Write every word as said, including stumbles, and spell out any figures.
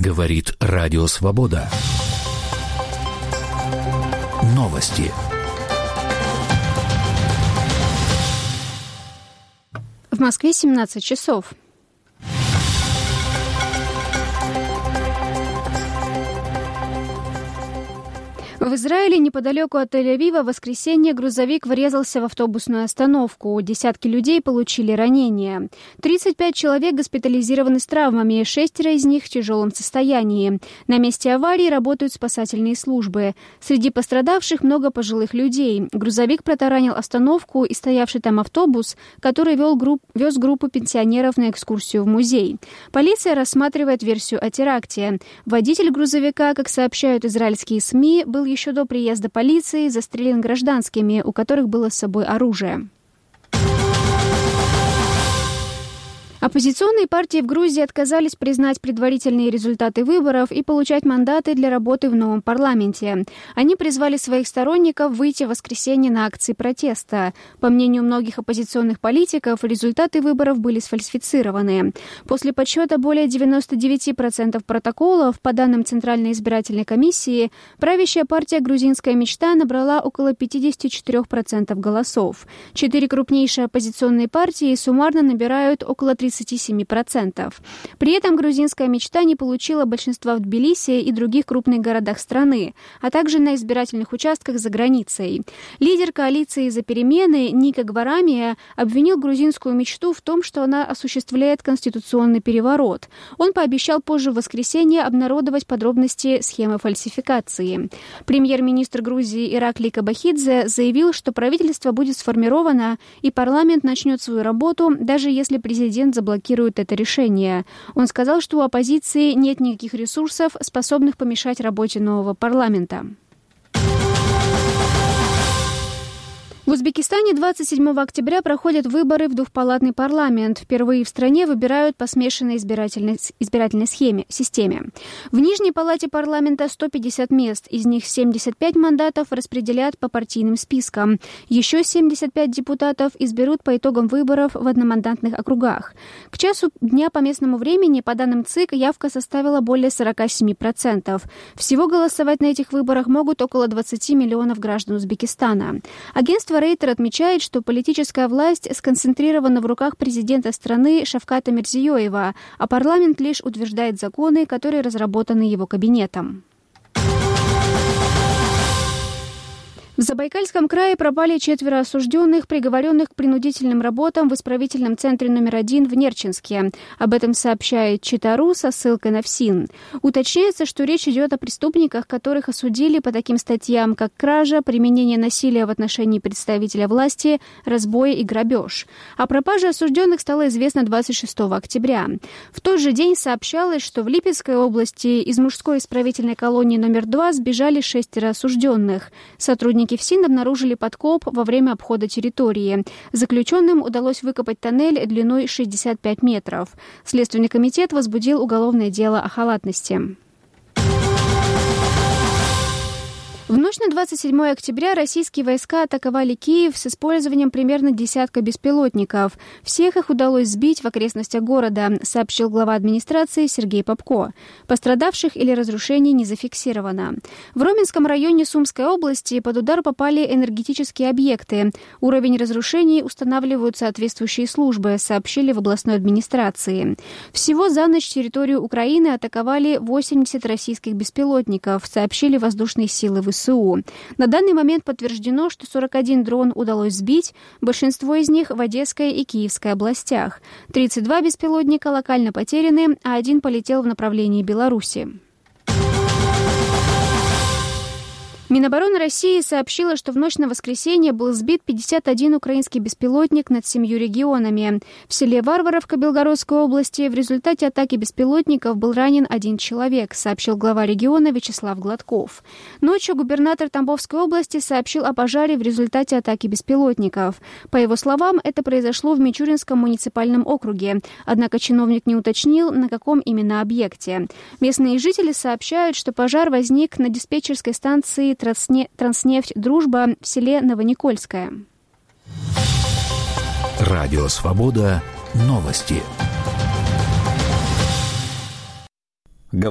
Говорит Радио Свобода. Новости. В Москве семнадцать часов. В Израиле неподалеку от Тель-Авива в воскресенье грузовик врезался в автобусную остановку. Десятки людей получили ранения. тридцать пять человек госпитализированы с травмами, шестеро из них в тяжелом состоянии. На месте аварии работают спасательные службы. Среди пострадавших много пожилых людей. Грузовик протаранил остановку и стоявший там автобус, который вел групп, вез группу пенсионеров на экскурсию в музей. Полиция рассматривает версию о теракте. Водитель грузовика, как сообщают израильские СМИ, был еще до приезда полиции застрелен гражданскими, у которых было с собой оружие. Оппозиционные партии в Грузии отказались признать предварительные результаты выборов и получать мандаты для работы в новом парламенте. Они призвали своих сторонников выйти в воскресенье на акции протеста. По мнению многих оппозиционных политиков, результаты выборов были сфальсифицированы. После подсчета более девяносто девять процентов протоколов, по данным Центральной избирательной комиссии, правящая партия «Грузинская мечта» набрала около пятьдесят четыре процента голосов. Четыре крупнейшие оппозиционные партии суммарно набирают около тридцать семь процентов. При этом «Грузинская мечта» не получила большинства в Тбилиси и других крупных городах страны, а также на избирательных участках за границей. Лидер коалиции «За перемены» Ника Гварамия обвинил «Грузинскую мечту» в том, что она осуществляет конституционный переворот. Он пообещал позже в воскресенье обнародовать подробности схемы фальсификации. Премьер-министр Грузии Иракли Кобахидзе заявил, что правительство будет сформировано и парламент начнет свою работу, даже если президент заблокирует это решение. Он сказал, что у оппозиции нет никаких ресурсов, способных помешать работе нового парламента. В Узбекистане двадцать седьмого октября проходят выборы в двухпалатный парламент. Впервые в стране выбирают по смешанной избирательной, избирательной схеме, системе. В Нижней палате парламента сто пятьдесят мест, из них семьдесят пять мандатов распределят по партийным спискам. Еще семьдесят пять депутатов изберут по итогам выборов в одномандатных округах. К часу дня по местному времени, по данным ЦИК, явка составила более сорок семь процентов. Всего голосовать на этих выборах могут около двадцать миллионов граждан Узбекистана. Агентство Рейтер отмечает, что политическая власть сконцентрирована в руках президента страны Шавката Мирзиёева, а парламент лишь утверждает законы, которые разработаны его кабинетом. В Забайкальском крае пропали четверо осужденных, приговоренных к принудительным работам в исправительном центре номер один в Нерчинске. Об этом сообщает Чита.ру со ссылкой на ФСИН. Уточняется, что речь идет о преступниках, которых осудили по таким статьям, как кража, применение насилия в отношении представителя власти, разбой и грабеж. О пропаже осужденных стало известно двадцать шестого октября. В тот же день сообщалось, что в Липецкой области из мужской исправительной колонии номер два сбежали шестеро осужденных. Сотрудники ФСИН обнаружили подкоп во время обхода территории. Заключенным удалось выкопать тоннель длиной шестьдесят пять метров. Следственный комитет возбудил уголовное дело о халатности. В ночь на двадцать седьмого октября российские войска атаковали Киев с использованием примерно десятка беспилотников. Всех их удалось сбить в окрестностях города, сообщил глава администрации Сергей Попко. Пострадавших или разрушений не зафиксировано. В Роменском районе Сумской области под удар попали энергетические объекты. Уровень разрушений устанавливают соответствующие службы, сообщили в областной администрации. Всего за ночь территорию Украины атаковали восемьдесят российских беспилотников, сообщили воздушные силы ВСУ. На данный момент подтверждено, что сорок один дрон удалось сбить, большинство из них в Одесской и Киевской областях. тридцать два беспилотника локально потеряны, а один полетел в направлении Беларуси. Минобороны России сообщила, что в ночь на воскресенье был сбит пятьдесят один украинский беспилотник над семью регионами. В селе Варваровка Белгородской области в результате атаки беспилотников был ранен один человек, сообщил глава региона Вячеслав Гладков. Ночью губернатор Тамбовской области сообщил о пожаре в результате атаки беспилотников. По его словам, это произошло в Мичуринском муниципальном округе, однако чиновник не уточнил, на каком именно объекте. Местные жители сообщают, что пожар возник на диспетчерской станции «Транснефть Дружба» в селе Новоникольское. Радио Свобода. Новости.